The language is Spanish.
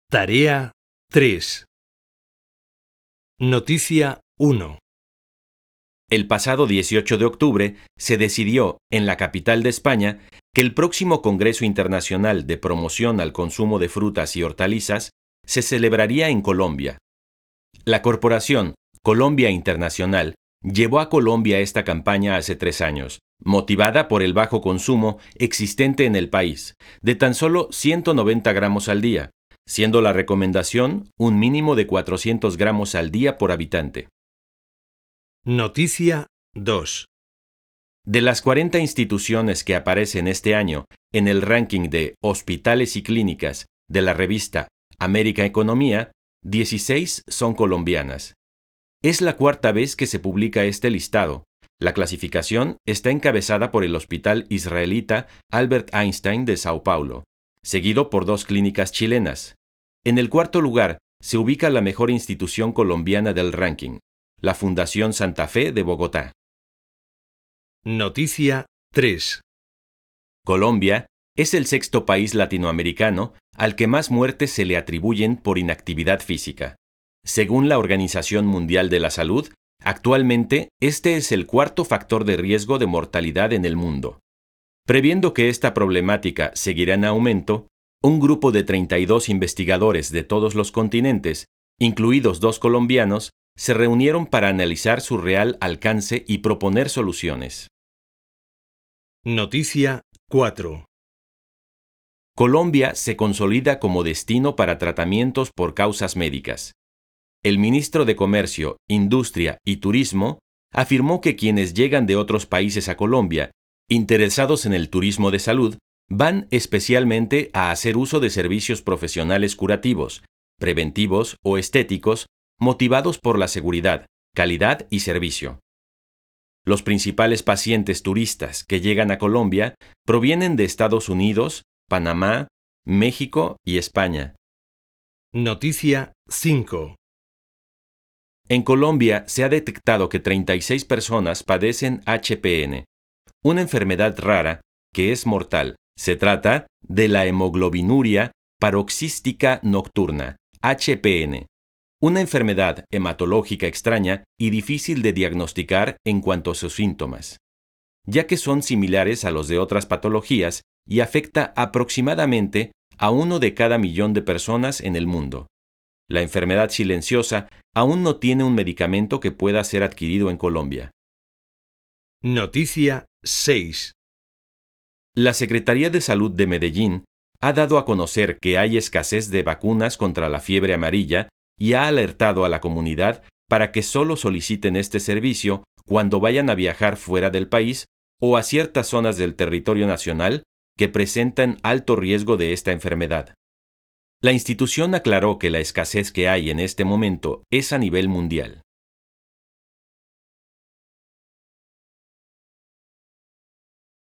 Tarea 3. Noticia 1. El pasado 18 de octubre se decidió, en la capital de España, que el próximo Congreso Internacional de Promoción al Consumo de Frutas y Hortalizas se celebraría en Colombia. La corporación Colombia Internacional llevó a Colombia esta campaña hace 3 años, motivada por el bajo consumo existente en el país, de tan solo 190 gramos al día, siendo la recomendación un mínimo de 400 gramos al día por habitante. Noticia 2. De las 40 instituciones que aparecen este año en el ranking de hospitales y clínicas de la revista América Economía, 16 son colombianas. Es la cuarta vez que se publica este listado. La clasificación está encabezada por el Hospital Israelita Albert Einstein de Sao Paulo, seguido por 2 clínicas chilenas. En el cuarto lugar se ubica la mejor institución colombiana del ranking, la Fundación Santa Fe de Bogotá. Noticia 3. Colombia es el 6º país latinoamericano al que más muertes se le atribuyen por inactividad física. Según la Organización Mundial de la Salud, actualmente este es el 4º factor de riesgo de mortalidad en el mundo. Previendo que esta problemática seguirá en aumento, un grupo de 32 investigadores de todos los continentes, incluidos 2 colombianos, se reunieron para analizar su real alcance y proponer soluciones. Noticia 4. Colombia se consolida como destino para tratamientos por causas médicas. El ministro de Comercio, Industria y Turismo afirmó que quienes llegan de otros países a Colombia, interesados en el turismo de salud, van especialmente a hacer uso de servicios profesionales curativos, preventivos o estéticos, motivados por la seguridad, calidad y servicio. Los principales pacientes turistas que llegan a Colombia provienen de Estados Unidos, Panamá, México y España. Noticia 5. En Colombia se ha detectado que 36 personas padecen HPN, una enfermedad rara que es mortal. Se trata de la hemoglobinuria paroxística nocturna, HPN, una enfermedad hematológica extraña y difícil de diagnosticar en cuanto a sus síntomas, ya que son similares a los de otras patologías y afecta aproximadamente a 1 de cada millón de personas en el mundo. La enfermedad silenciosa aún no tiene un medicamento que pueda ser adquirido en Colombia. Noticia 6. La Secretaría de Salud de Medellín ha dado a conocer que hay escasez de vacunas contra la fiebre amarilla y ha alertado a la comunidad para que solo soliciten este servicio cuando vayan a viajar fuera del país o a ciertas zonas del territorio nacional que presentan alto riesgo de esta enfermedad. La institución aclaró que la escasez que hay en este momento es a nivel mundial.